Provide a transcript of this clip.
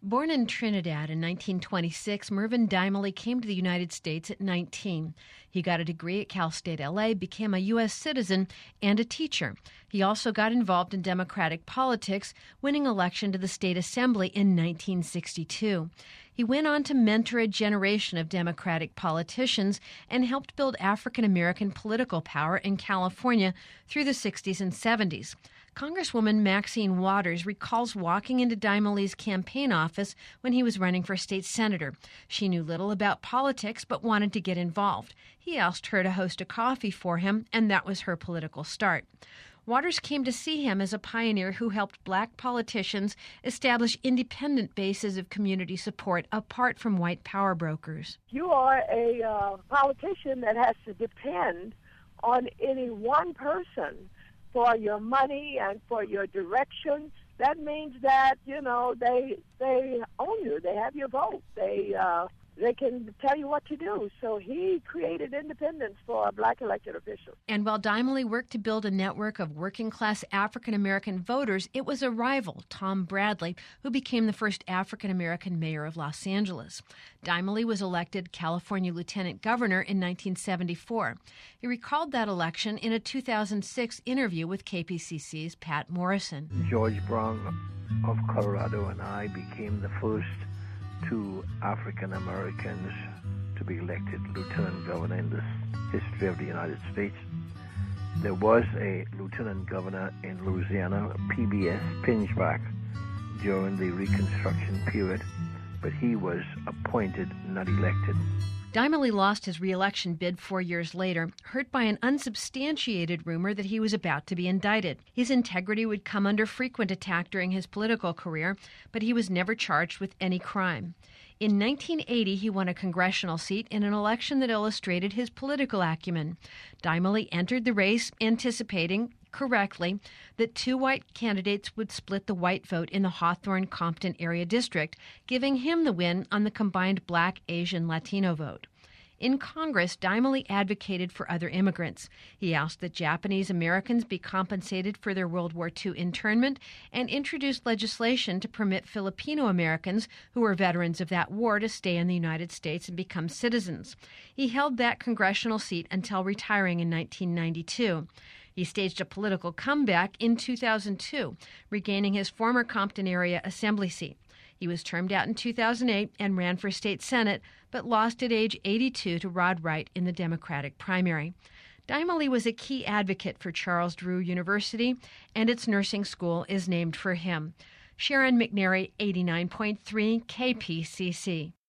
Born in Trinidad in 1926, Mervyn Dimely came to the United States at 19. He got a degree at Cal State LA, became a U.S. citizen, and a teacher. He also got involved in Democratic politics, winning election to the state assembly in 1962. He went on to mentor a generation of Democratic politicians and helped build African American political power in California through the 60s and 70s. Congresswoman Maxine Waters recalls walking into Dimely's campaign office when he was running for state senator. She knew little about politics but wanted to get involved. He asked her to host a coffee for him, and that was her political start. Waters came to see him as a pioneer who helped black politicians establish independent bases of community support apart from white power brokers. You are a politician that has to depend on any one person for your money and for your direction. That means that, they own you. They have your vote. They can tell you what to do. So he created independence for black elected officials. And while Dimely worked to build a network of working-class African-American voters, it was a rival, Tom Bradley, who became the first African-American mayor of Los Angeles. Dimely was elected California lieutenant governor in 1974. He recalled that election in a 2006 interview with KPCC's Pat Morrison. George Brown of Colorado and I became the first two African Americans to be elected lieutenant governor in the history of the United States. There was a lieutenant governor in Louisiana, PBS Pinchback, during the Reconstruction period, but he was appointed, not elected. Dimely lost his re-election bid 4 years later, hurt by an unsubstantiated rumor that he was about to be indicted. His integrity would come under frequent attack during his political career, but he was never charged with any crime. In 1980, he won a congressional seat in an election that illustrated his political acumen. Dimely entered the race anticipating, correctly, that two white candidates would split the white vote in the Hawthorne-Compton area district, giving him the win on the combined Black, Asian, Latino vote. In Congress, Dimely advocated for other immigrants. He asked that Japanese Americans be compensated for their World War II internment and introduced legislation to permit Filipino Americans who were veterans of that war to stay in the United States and become citizens. He held that congressional seat until retiring in 1992. He staged a political comeback in 2002, regaining his former Compton area assembly seat. He was termed out in 2008 and ran for state senate, but lost at age 82 to Rod Wright in the Democratic primary. Dimely was a key advocate for Charles Drew University, and its nursing school is named for him. Sharon McNary, 89.3 KPCC.